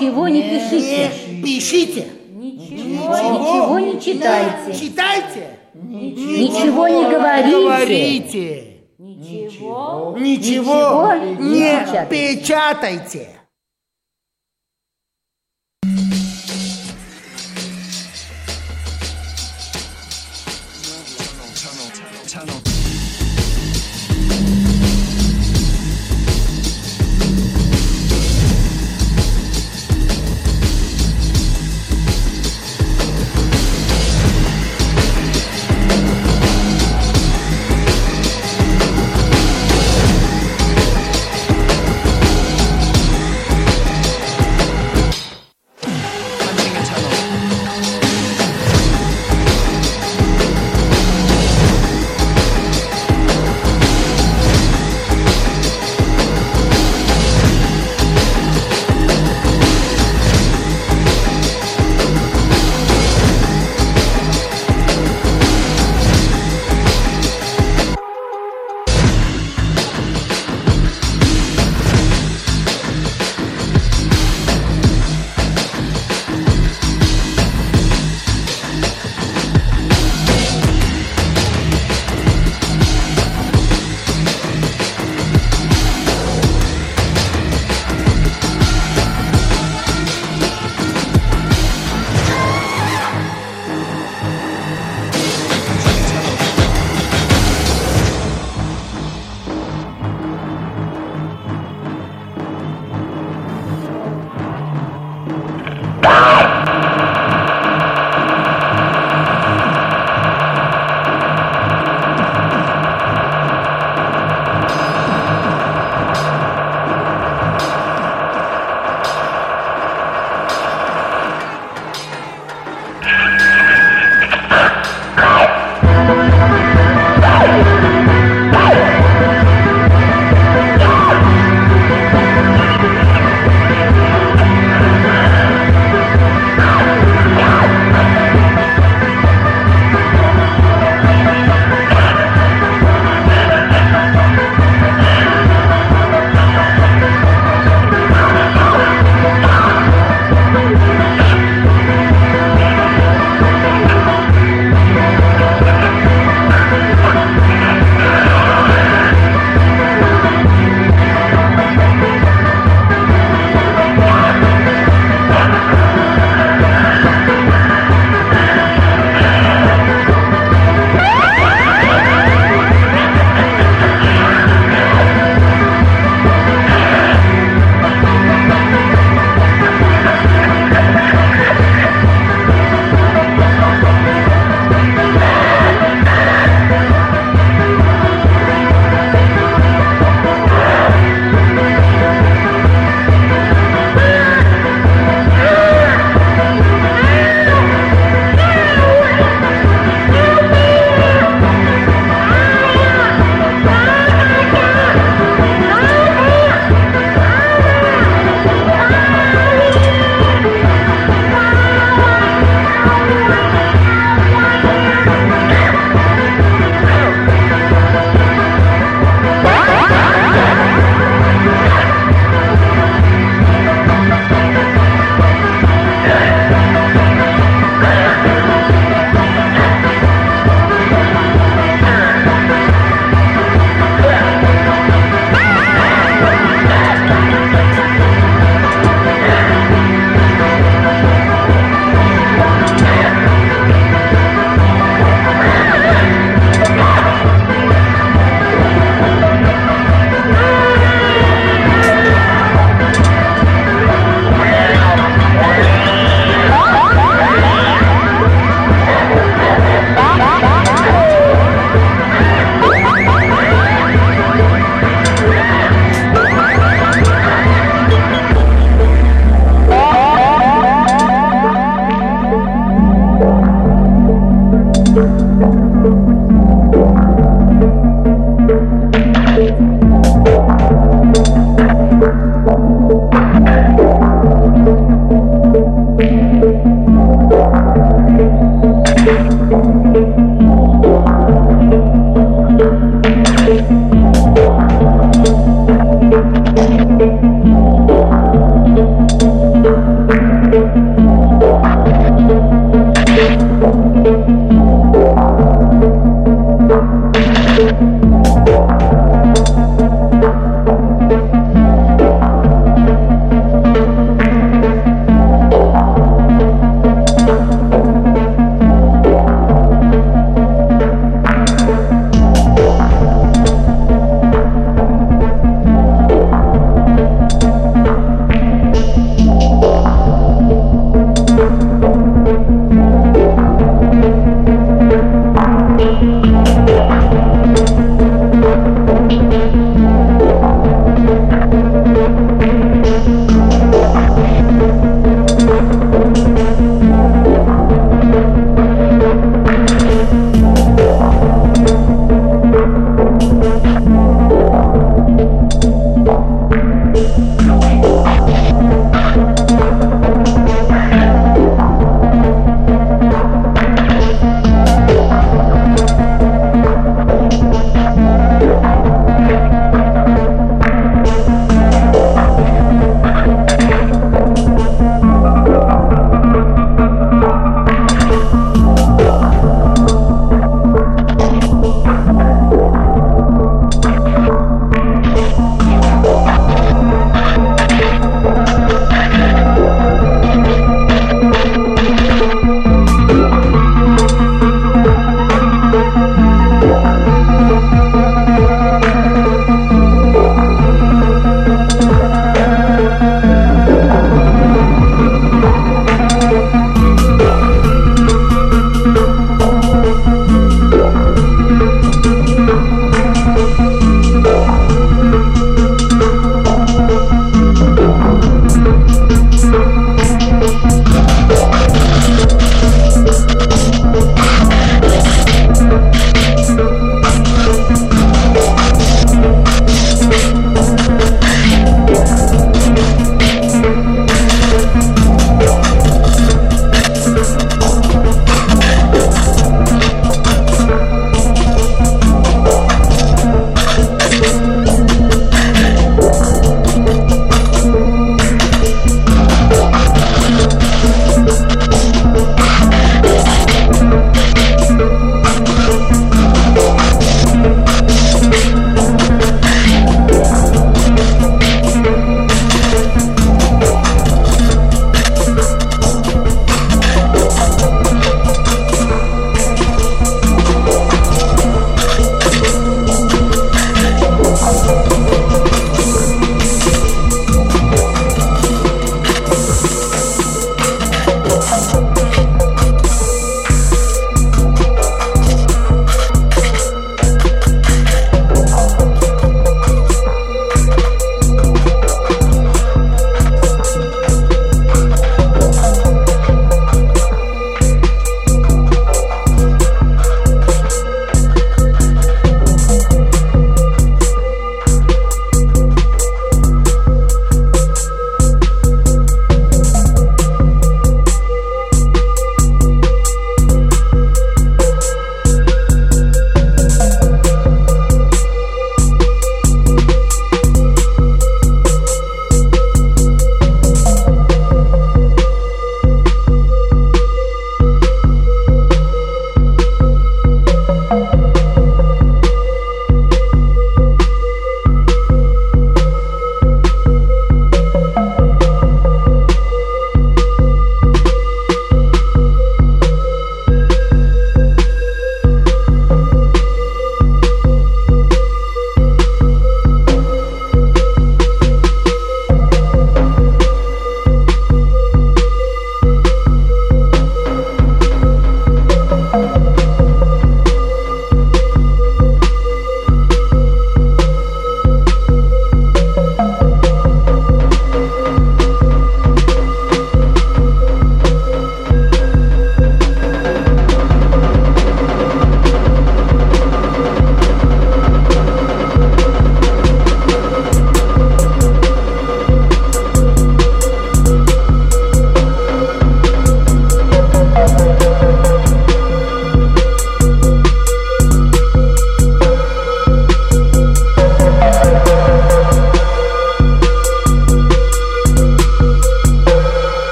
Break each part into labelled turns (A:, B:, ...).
A: Ничего не пишите.
B: Не пишите.
A: Ничего не читайте.
B: Читайте.
A: Ничего не говорите.
B: Ничего
A: не
B: не печатайте.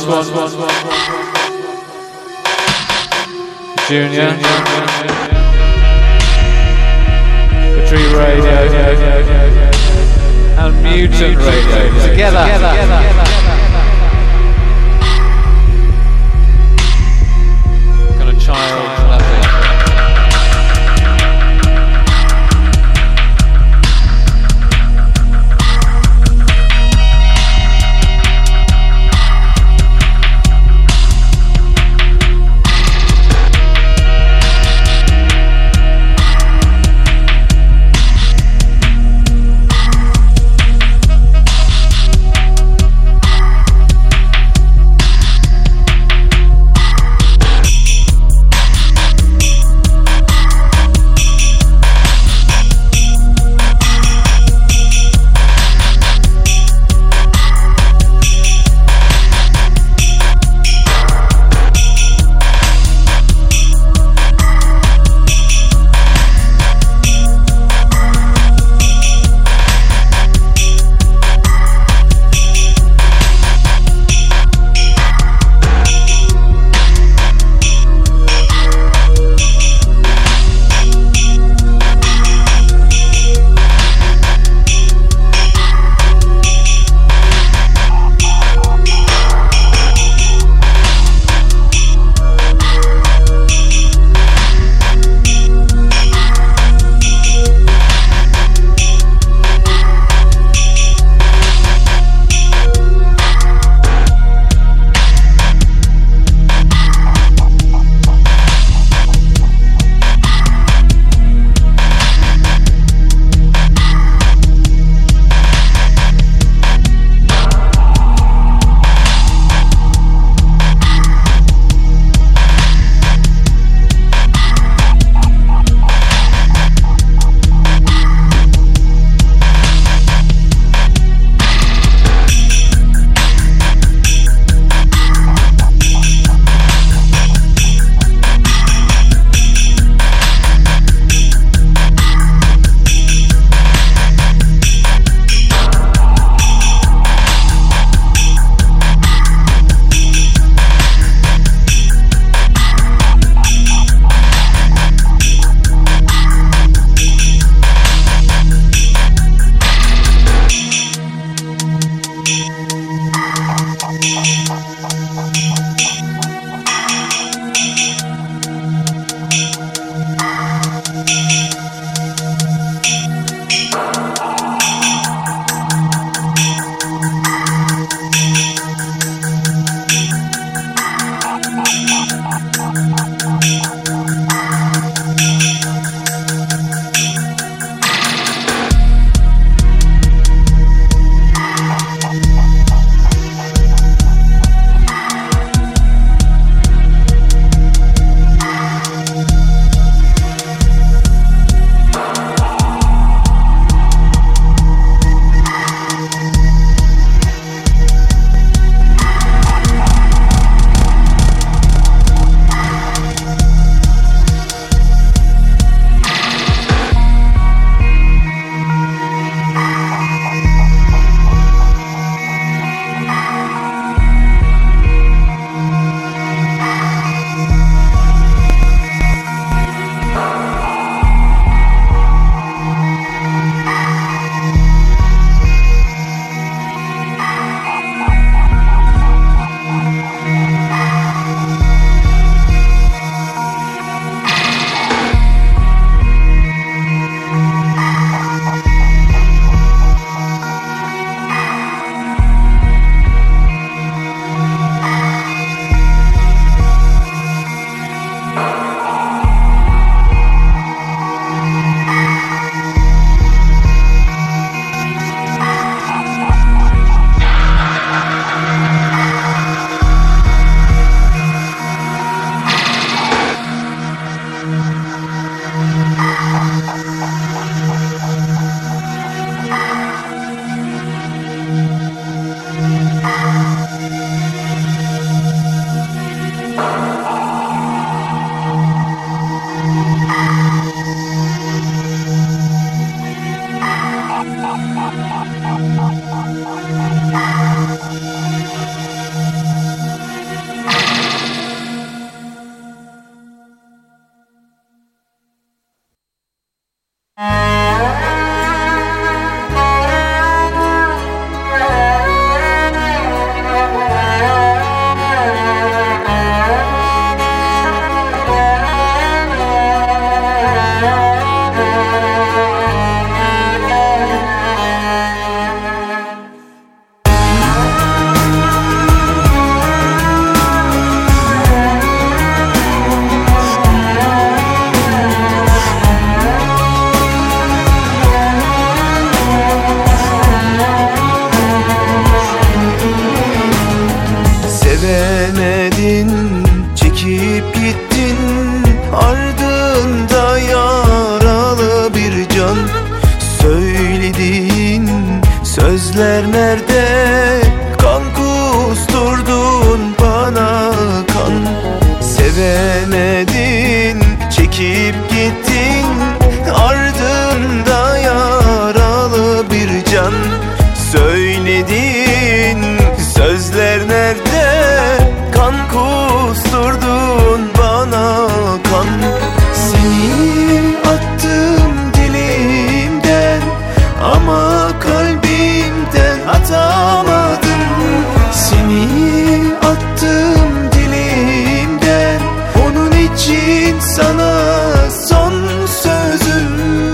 C: Junior. Tree Radio. And Mutant Radio. Together. Got a child.
D: çekip gittin, ardında yaralı bir can. Söylediğin sözler nerede? Kan kusturdun bana kan. Sevemedin, çekip gittin, ardında yaralı bir can. Söylediğin sözler nerede? Kan kusturdun bana kan. Seni attım dilimden ama kalbimden atamadım. Seni attım dilimden, onun için sana son sözüm.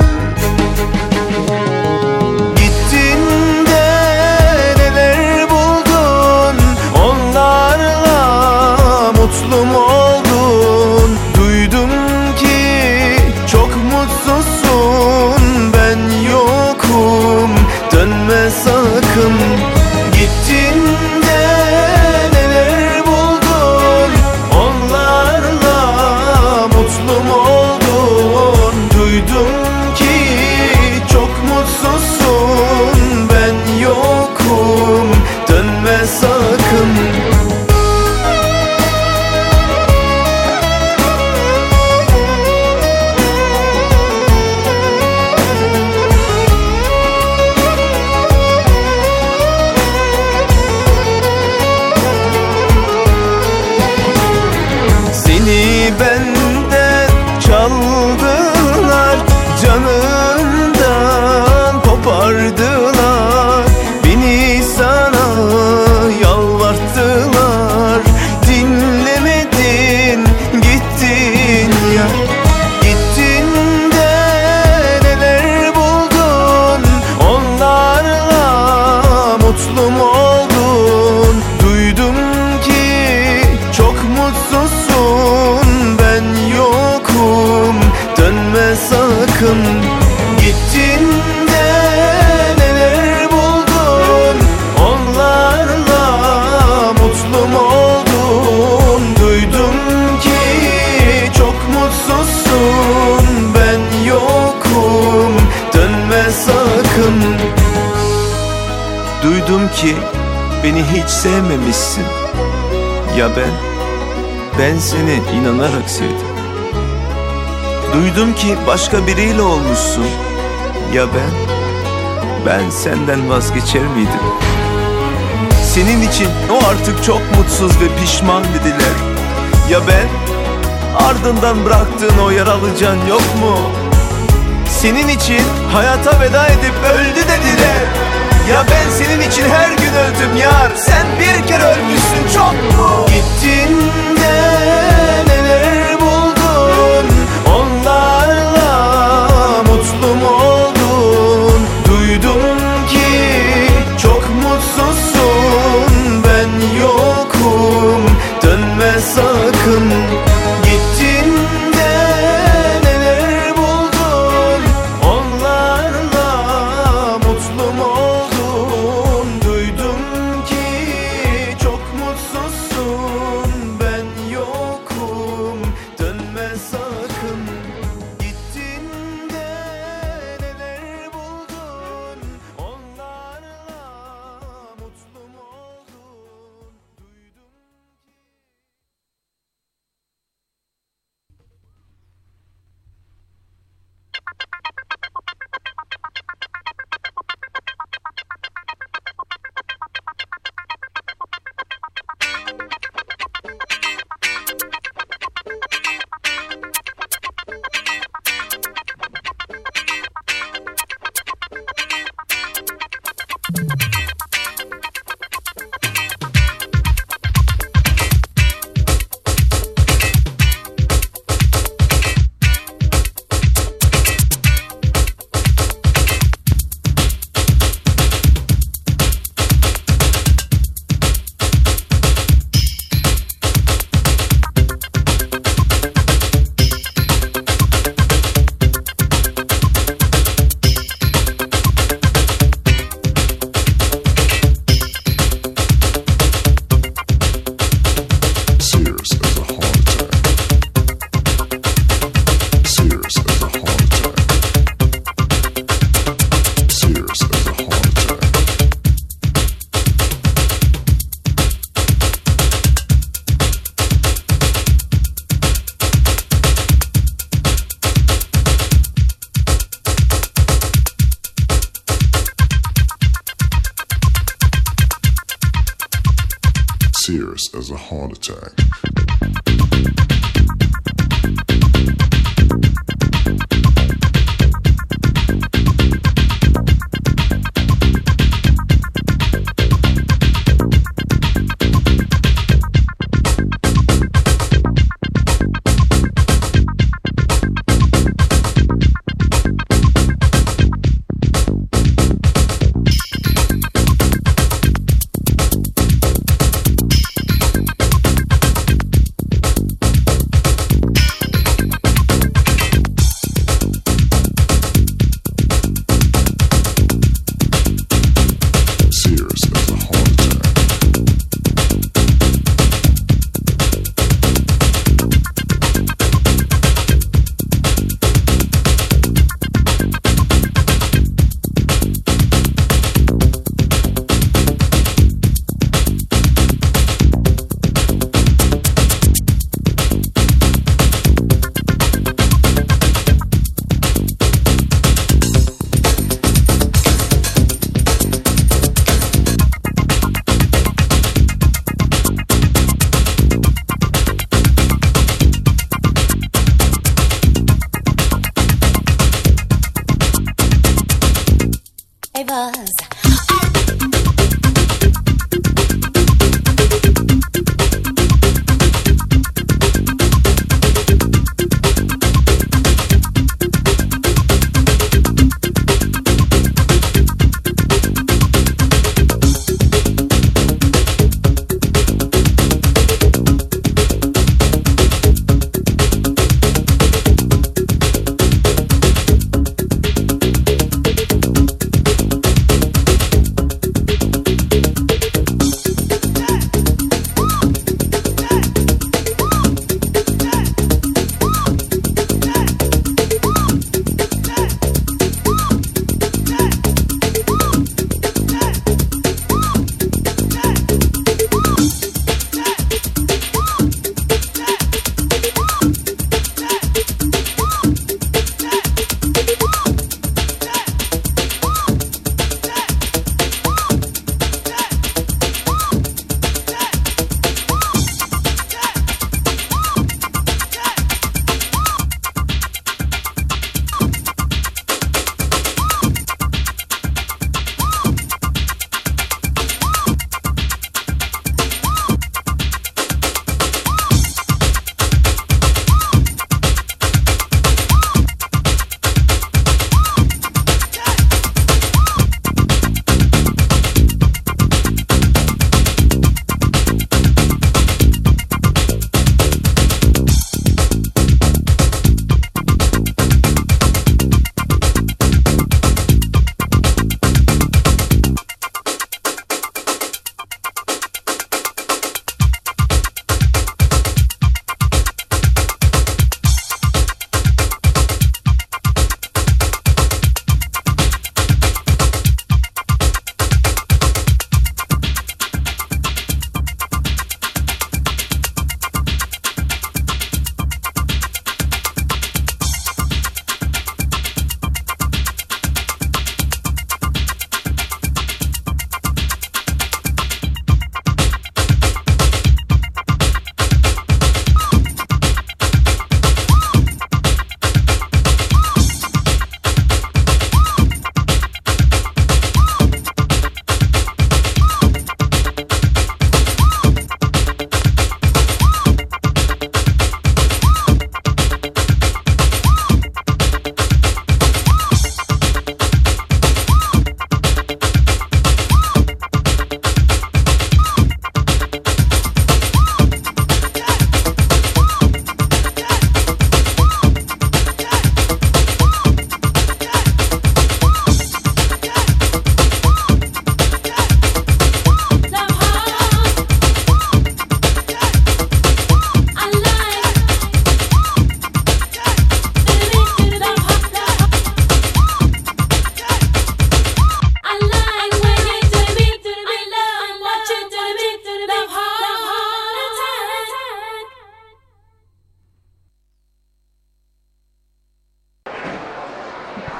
D: Gittin de neler buldun, onlarla mutlu mu oldun? Duydum ki çok mutsuzsun, ben yokum, dönme sakın. Gittin de neler buldun, onlarla mutlu mu oldun? Duydum ki çok mutsuzsun, ben yokum, dönme sakın. Seni benden çaldılar, canımdan kopardılar. Beni sana yalvarttılar, dinlemedin, gittin ya. Gittin de neler buldun, onlarla mutlu mu oldun? Duydum ki çok mutsuzsun, ben yokum, dönme sakın. Gittin de neler buldun, onlarla mutlu mu oldun? Duydum ki çok mutsuzsun, ben yokum, dönme sakın. Duydum ki beni hiç sevmemişsin. Ya ben seni inanarak sevdim. Duydum ki başka biriyle olmuşsun. Ya ben senden vazgeçer miydim? Senin için o artık çok mutsuz ve pişman dediler. Ya ben, ardından bıraktığın o yaralı can yok mu? Senin için hayata veda edip öldü dediler. Ya ben senin için her gün öldüm yar, sen bir kere ölmüşsün çok mu? Gittin de neler buldun, onlarla mutlu mu oldun? Duydum ki çok mutsuzsun, ben yokum, dönme sakın. Gittin de neler buldun, onlarla mutlu mu oldun? Duydum ki çok mutsuzsun, ben yokum, dönme sakın.
E: serious as a heart attack.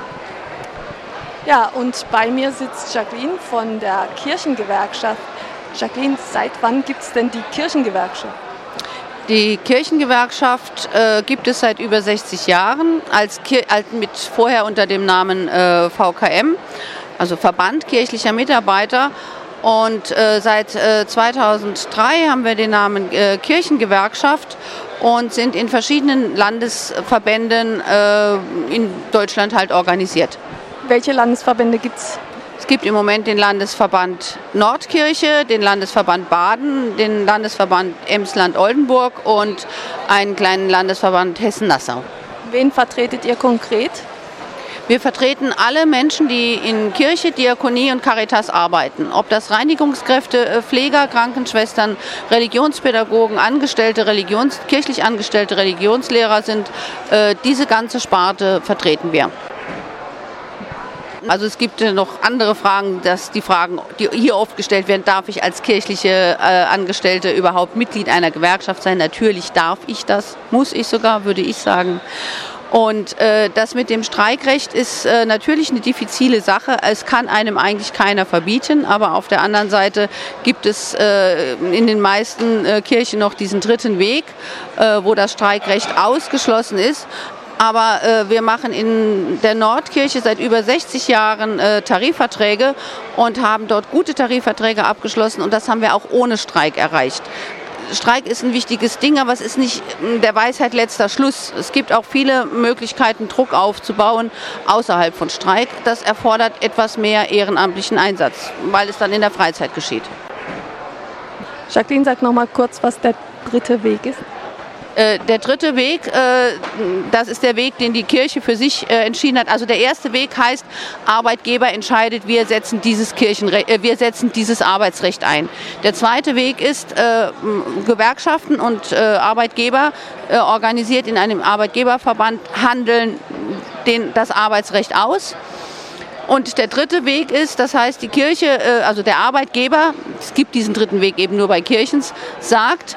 F: Ja, und bei mir sitzt Jacqueline von der Kirchengewerkschaft
E: Jacqueline, seit wann gibt es denn die Kirchengewerkschaft?
F: Die Kirchengewerkschaft gibt es seit über 60 Jahren, vorher unter dem Namen VKM, also Verband kirchlicher Mitarbeiter. Und seit 2003 haben wir den Namen Kirchengewerkschaft und sind in verschiedenen Landesverbänden in Deutschland halt organisiert.
E: Welche Landesverbände gibt es?
F: Es gibt im Moment den Landesverband Nordkirche, den Landesverband Baden, den Landesverband Emsland-Oldenburg und einen kleinen Landesverband Hessen-Nassau.
E: Wen vertretet ihr konkret?
F: Wir vertreten alle Menschen, die in Kirche, Diakonie und Caritas arbeiten. Ob das Reinigungskräfte, Pfleger, Krankenschwestern, Religionspädagogen, kirchlich angestellte Religionslehrer sind, diese ganze Sparte vertreten wir. Also es gibt noch andere Fragen, die hier oft gestellt werden, darf ich als kirchliche Angestellte überhaupt Mitglied einer Gewerkschaft sein? Natürlich darf ich das, muss ich sogar, würde ich sagen. Und das mit dem Streikrecht ist natürlich eine diffizile Sache. Es kann einem eigentlich keiner verbieten, aber auf der anderen Seite gibt es in den meisten Kirchen noch diesen dritten Weg, wo das Streikrecht ausgeschlossen ist. Aber wir machen in der Nordkirche seit über 60 Jahren Tarifverträge und haben dort gute Tarifverträge abgeschlossen und das haben wir auch ohne Streik erreicht. Streik ist ein wichtiges Ding, aber es ist nicht der Weisheit letzter Schluss. Es gibt auch viele Möglichkeiten, Druck aufzubauen außerhalb von Streik. Das erfordert etwas mehr ehrenamtlichen Einsatz, weil es dann in der Freizeit geschieht.
E: Jacqueline, sag noch mal kurz, was der dritte Weg ist.
F: Der dritte Weg, das ist der Weg, den die Kirche für sich entschieden hat. Also der erste Weg heißt, Arbeitgeber entscheidet, wir setzen dieses Arbeitsrecht ein. Der zweite Weg ist, Gewerkschaften und Arbeitgeber organisiert in einem Arbeitgeberverband handeln das Arbeitsrecht aus. Und der dritte Weg ist, das heißt, die Kirche, also der Arbeitgeber, es gibt diesen dritten Weg eben nur bei Kirchen, sagt,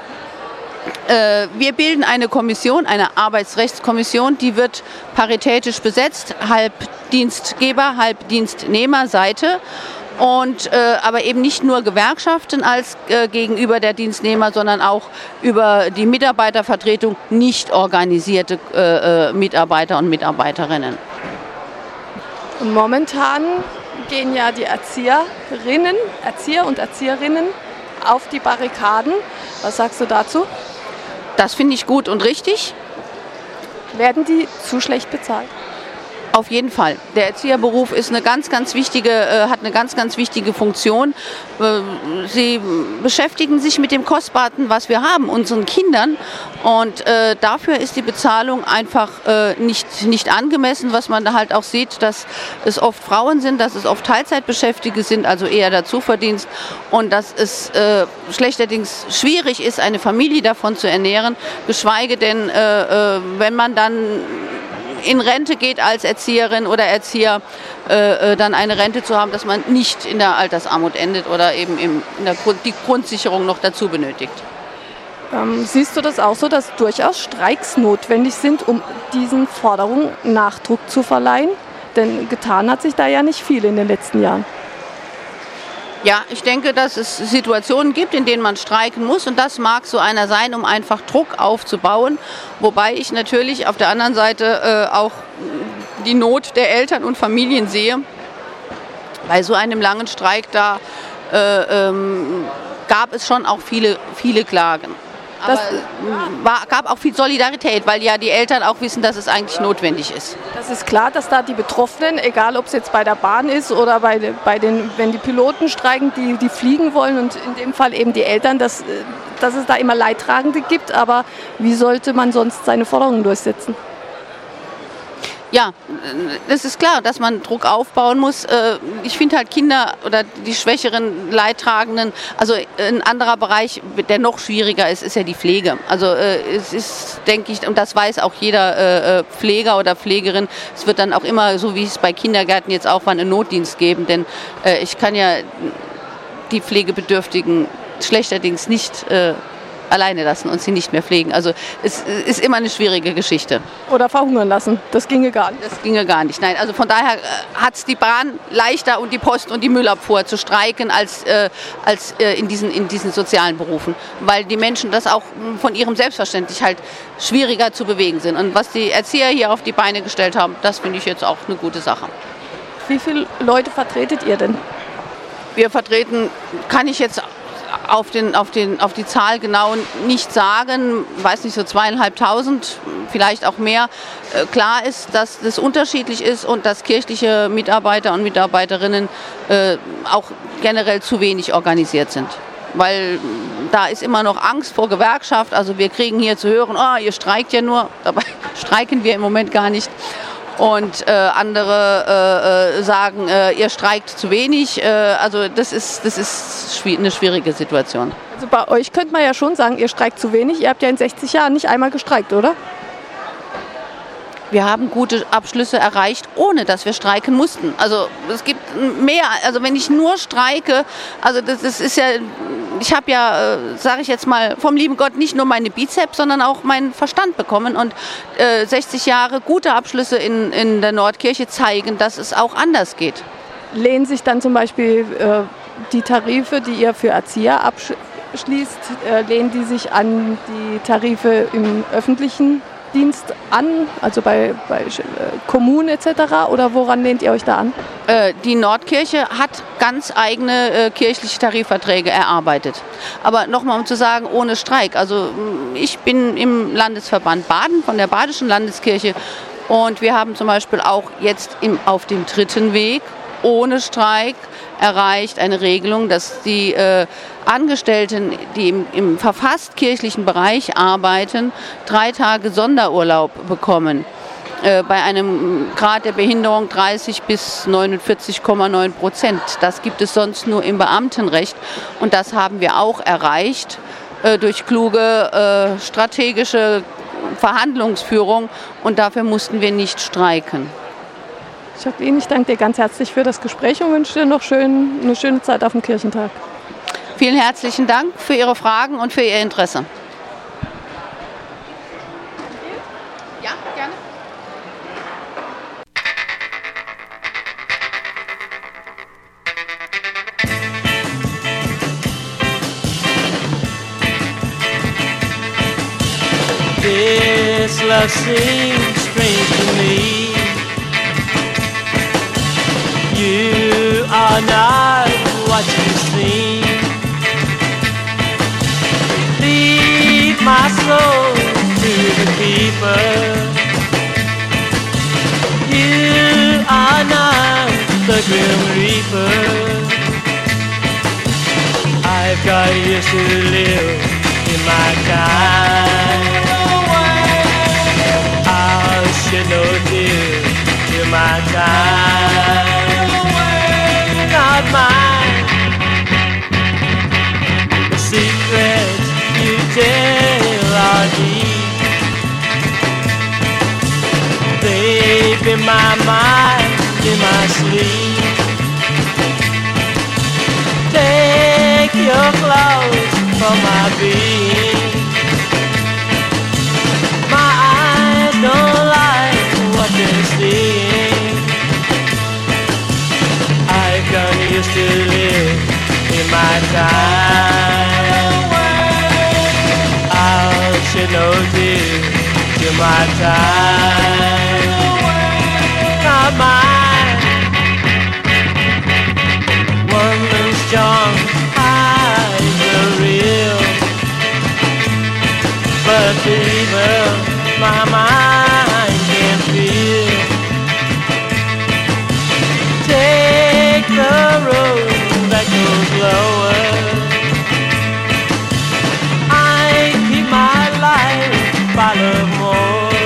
F: wir bilden eine Kommission, eine Arbeitsrechtskommission, die wird paritätisch besetzt, halb Dienstgeber, halb Dienstnehmerseite. Und aber eben nicht nur Gewerkschaften als gegenüber der Dienstnehmer, sondern auch über die Mitarbeitervertretung nicht organisierte Mitarbeiter und Mitarbeiterinnen.
E: Und momentan gehen ja die Erzieher und Erzieherinnen auf die Barrikaden. Was sagst du dazu?
F: Das finde ich gut und richtig.
E: Werden die zu schlecht bezahlt?
F: Auf jeden Fall. Der Erzieherberuf ist hat eine ganz, ganz wichtige Funktion. Sie beschäftigen sich mit dem Kostbaren, was wir haben, unseren Kindern. Und dafür ist die Bezahlung einfach nicht angemessen, was man da halt auch sieht, dass es oft Frauen sind, dass es oft Teilzeitbeschäftigte sind, also eher der Zuverdienst. Und dass es schlechterdings schwierig ist, eine Familie davon zu ernähren, geschweige denn, wenn man dann in Rente geht als Erzieherin oder Erzieher, dann eine Rente zu haben, dass man nicht in der Altersarmut endet oder eben die Grundsicherung noch dazu benötigt.
E: Siehst du das auch so, dass durchaus Streiks notwendig sind, um diesen Forderungen Nachdruck zu verleihen? Denn getan hat sich da ja nicht viel in den letzten Jahren.
F: Ja, ich denke, dass es Situationen gibt, in denen man streiken muss und das mag so einer sein, um einfach Druck aufzubauen. Wobei ich natürlich auf der anderen Seite auch die Not der Eltern und Familien sehe. Bei so einem langen Streik, da gab es schon auch viele Klagen. Aber gab auch viel Solidarität, weil ja die Eltern auch wissen, dass es eigentlich notwendig ist.
E: Das ist klar, dass da die Betroffenen, egal ob es jetzt bei der Bahn ist oder wenn die Piloten streiken, die fliegen wollen und in dem Fall eben die Eltern, dass es da immer Leidtragende gibt. Aber wie sollte man sonst seine Forderungen durchsetzen?
F: Ja, das ist klar, dass man Druck aufbauen muss. Ich finde halt Kinder oder die schwächeren Leidtragenden, also ein anderer Bereich, der noch schwieriger ist, ist ja die Pflege. Also es ist, denke ich, und das weiß auch jeder Pfleger oder Pflegerin, es wird dann auch immer, so wie es bei Kindergärten jetzt auch war, einen Notdienst geben, denn ich kann ja die Pflegebedürftigen schlechterdings nicht alleine lassen und sie nicht mehr pflegen. Also es ist immer eine schwierige Geschichte.
E: Oder verhungern lassen, das ginge gar nicht.
F: Das ginge gar nicht. Nein, also von daher hat es die Bahn leichter und die Post und die Müllabfuhr zu streiken als in diesen sozialen Berufen, weil die Menschen das auch von ihrem Selbstverständlich halt schwieriger zu bewegen sind. Und was die Erzieher hier auf die Beine gestellt haben, das finde ich jetzt auch eine gute Sache.
E: Wie viele Leute vertretet ihr denn?
F: Wir vertreten, kann ich jetzt auf die Zahl genau nicht sagen, weiß nicht, so 2.500, vielleicht auch mehr. Klar ist, dass das unterschiedlich ist und dass kirchliche Mitarbeiter und Mitarbeiterinnen auch generell zu wenig organisiert sind. Weil da ist immer noch Angst vor Gewerkschaft. Also wir kriegen hier zu hören, oh, ihr streikt ja nur, dabei streiken wir im Moment gar nicht. Und andere sagen, ihr streikt zu wenig. Also das ist eine schwierige Situation.
E: Also bei euch könnte man ja schon sagen, ihr streikt zu wenig. Ihr habt ja in 60 Jahren nicht einmal gestreikt, oder?
F: Wir haben gute Abschlüsse erreicht, ohne dass wir streiken mussten. Also es gibt mehr, also wenn ich nur streike, also das ist ja, ich habe ja, sage ich jetzt mal, vom lieben Gott nicht nur meine Bizeps, sondern auch meinen Verstand bekommen. Und 60 Jahre gute Abschlüsse in der Nordkirche zeigen, dass es auch anders geht.
E: Lehnen sich dann zum Beispiel die Tarife, die ihr für Erzieher abschließt, lehnen die sich an die Tarife im öffentlichen Dienst an, also bei Kommunen etc. oder woran lehnt ihr euch da an?
F: Die Nordkirche hat ganz eigene kirchliche Tarifverträge erarbeitet. Aber nochmal um zu sagen, ohne Streik. Also ich bin im Landesverband Baden von der Badischen Landeskirche und wir haben zum Beispiel auch jetzt auf dem dritten Weg ohne Streik erreicht eine Regelung, dass die Angestellten, die im verfasst kirchlichen Bereich arbeiten, 3 Tage Sonderurlaub bekommen. Bei einem Grad der Behinderung 30 bis 49,9%. Das gibt es sonst nur im Beamtenrecht. Und das haben wir auch erreicht durch kluge strategische Verhandlungsführung. Und dafür mussten wir nicht streiken.
E: Jacqueline, ich danke dir ganz herzlich für das Gespräch und wünsche dir noch eine schöne Zeit auf dem Kirchentag.
F: Vielen herzlichen Dank für Ihre Fragen und für Ihr Interesse. Ja, gerne.
G: This love seems strange to me. You are not what you seem. Leave my soul to the keeper. You are not the grim reaper. I've got years to live in my time. I'll shed no tears till my time. Not mine. The secrets you tell are deep. They've in my mind, in my sleep. Take your clothes from my being. My eyes don't like what they're seeing. I've got used to live in my time. I'll shed no tears till my time. Not mine. Woman's charm hides the real, but the evil my mind can feel. Take the road that goes lower. I keep my life by love more.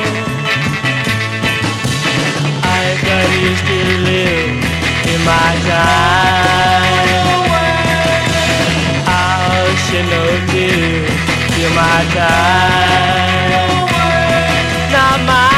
G: I've got used to live in my time. I'll shed no tears till my time. Not mine.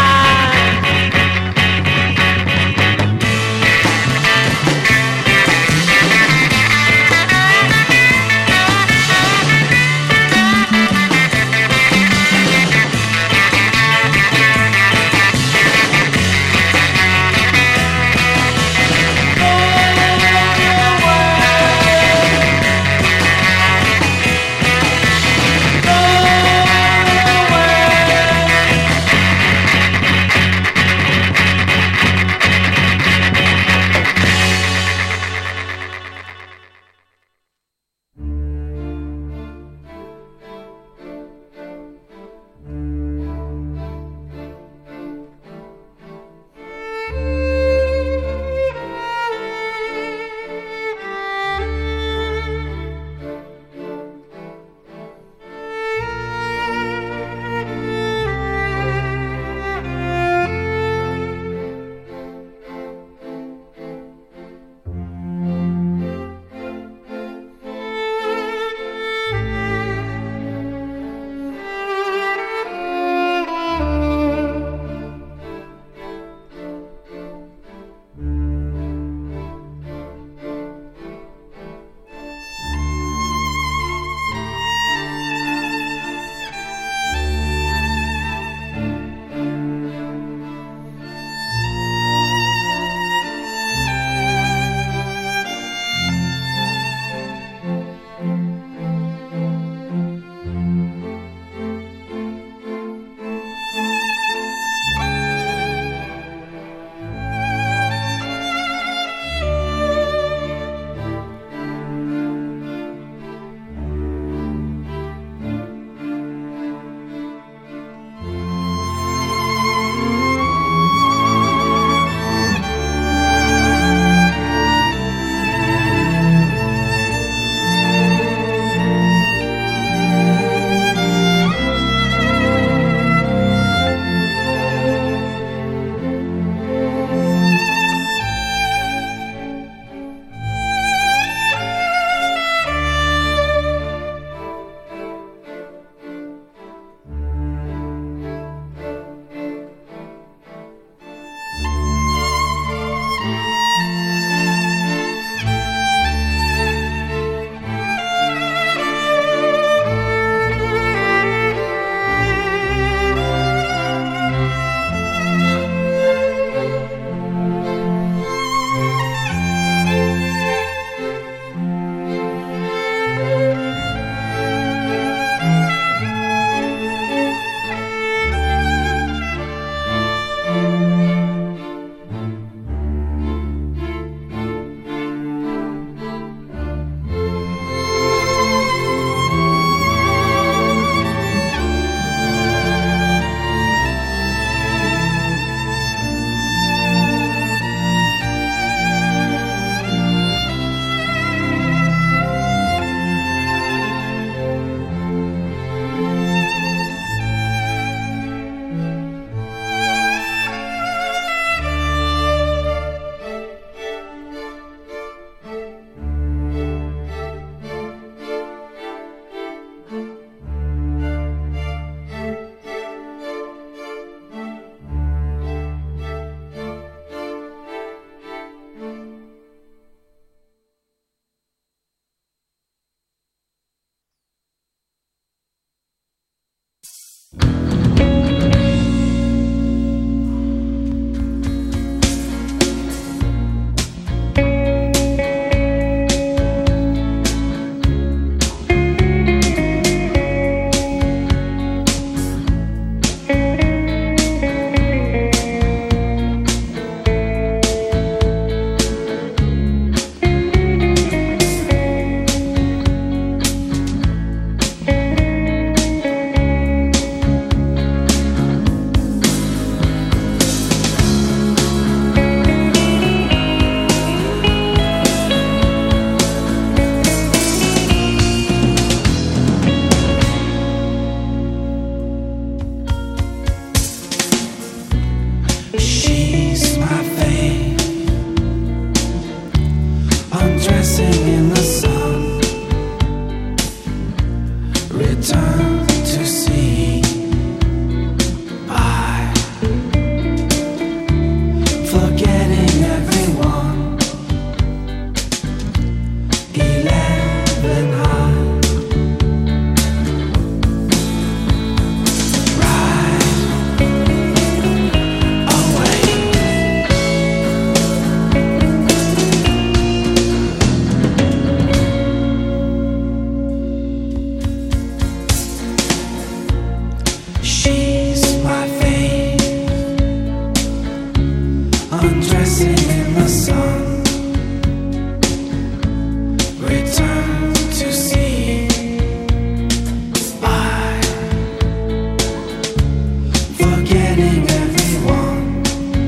H: forgetting everyone.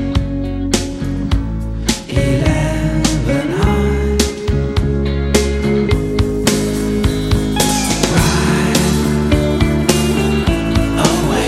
H: 11 high. Ride away.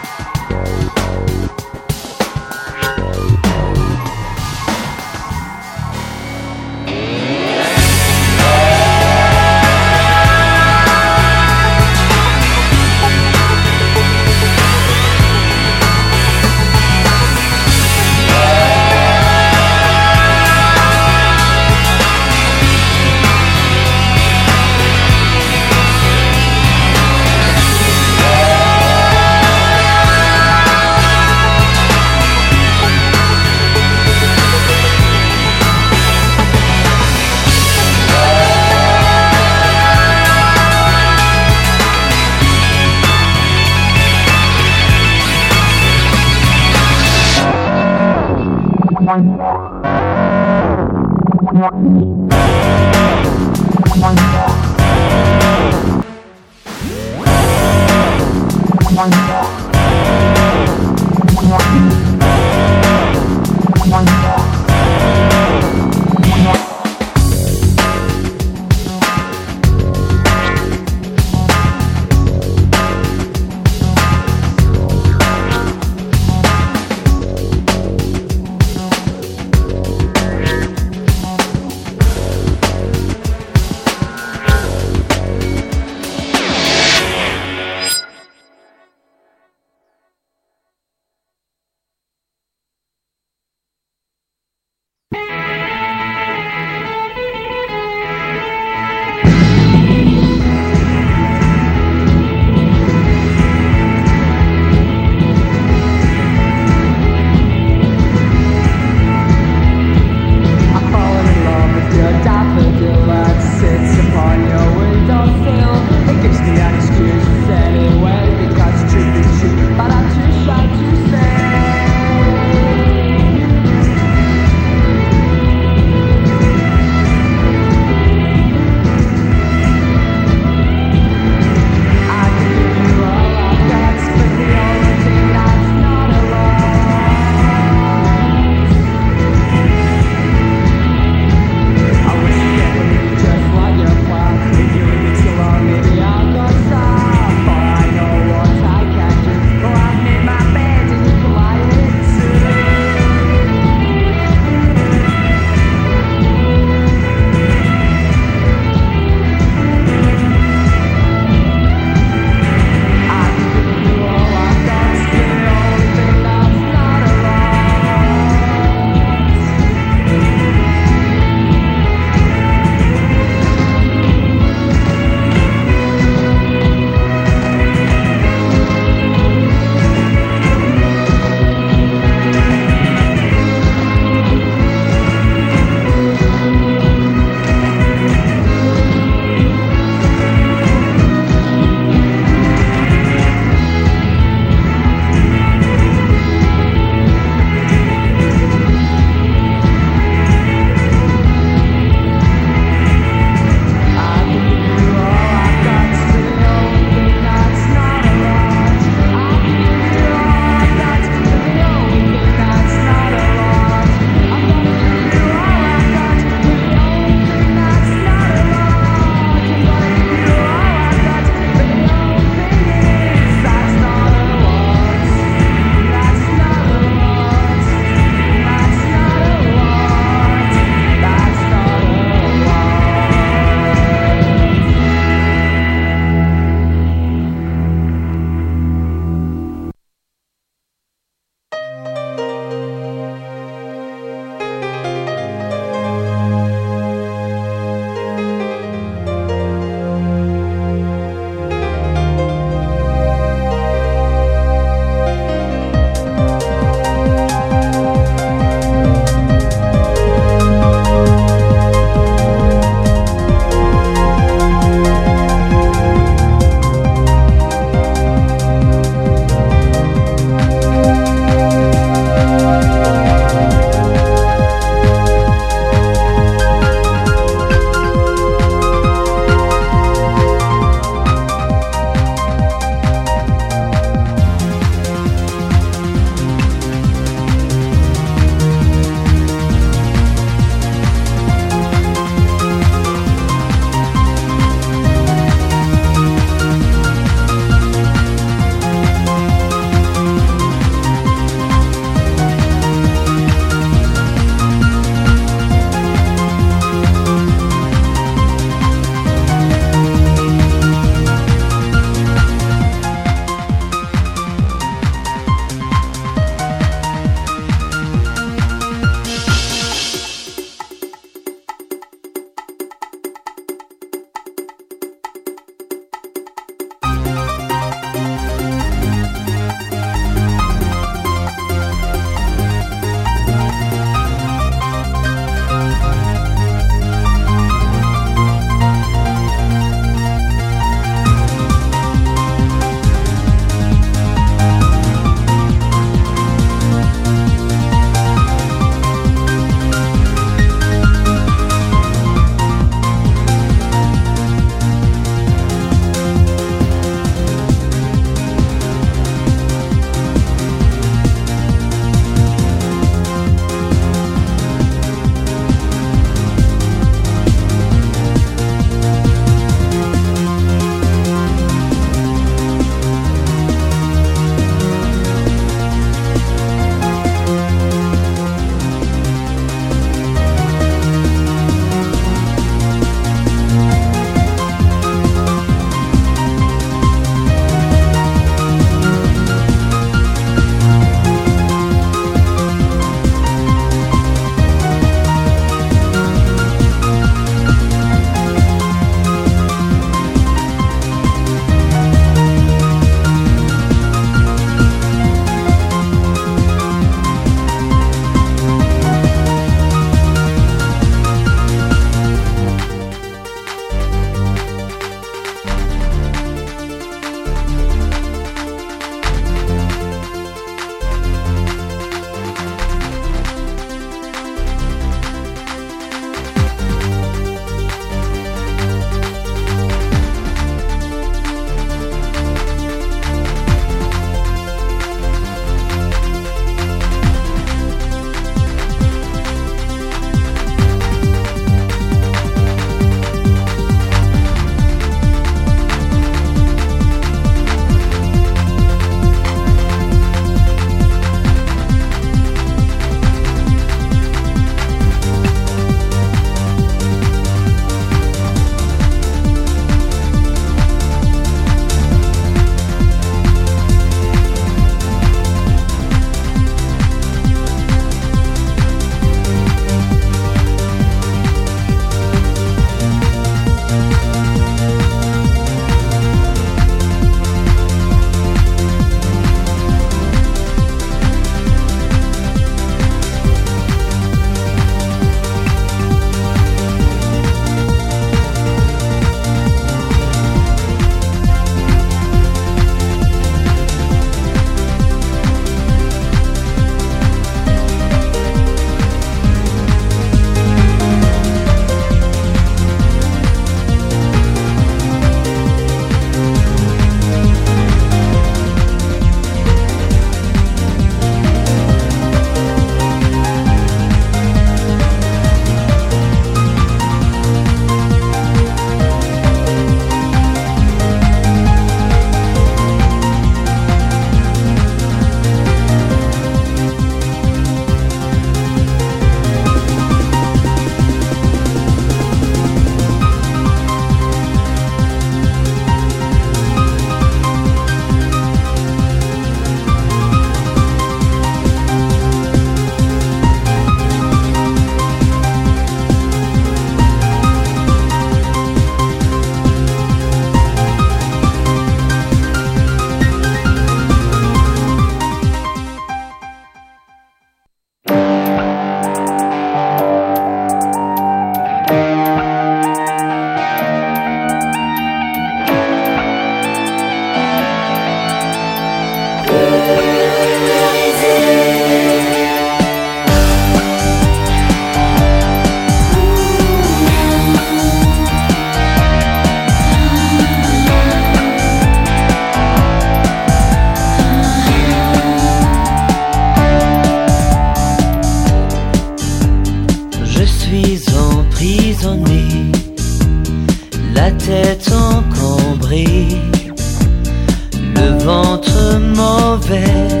H: ventre mauvais.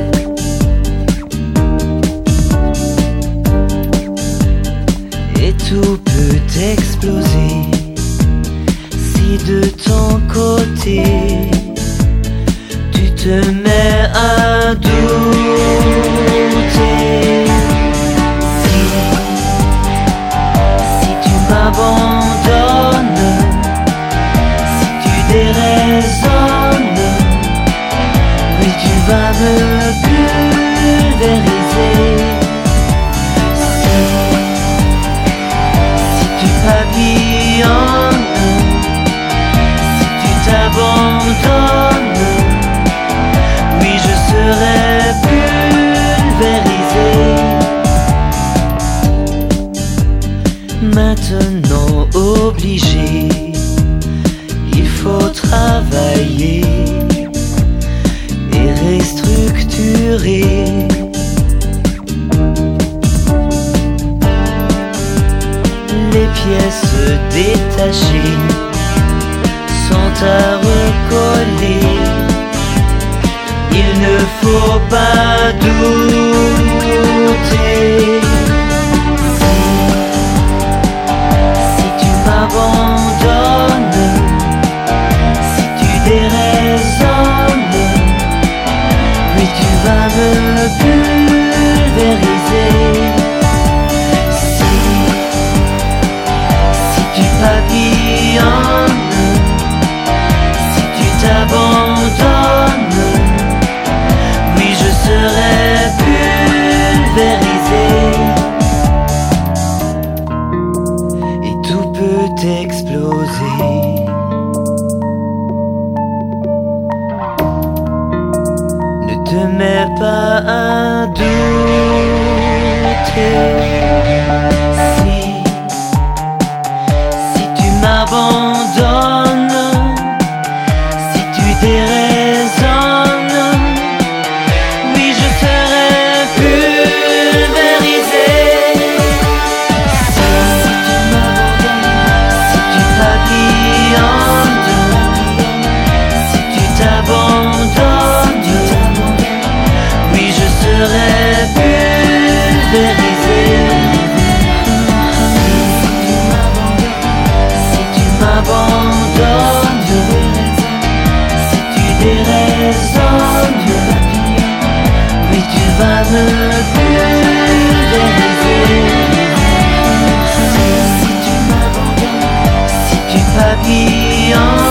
H: Et tout peut exploser si de ton côté tu te mets à douter. Si tu m'abandonnes, si tu déraisonnes, oui tu vas me pulvériser. Si tu papillonnes, si tu t'abandonnes, oui je serai pulvérisé. Maintenant obligé, il faut travailler et restructurer. Les pièces détachées sont à recoller. Il ne faut pas douter. Si tu m'abandonnes, si tu déraisonnes, oui tu vas me pulvériser. Si tu papillonnes, si tu t'abandonnes, oui je serai pulvérisé. Et tout peut exploser. Ne te mets pas à douter. Si tu m'abandonnes, si tu déraisonnes, oui je serai pulvérisé. Si tu m'abandonnes, si tu papillonnes, si tu t'abandonnes, oui je serai pulvérisé. Si tu m'abandonnes, si tu déraisonnes, oui tu vas me pulvériser. Si tu m'abandonnes, si tu papillonnes,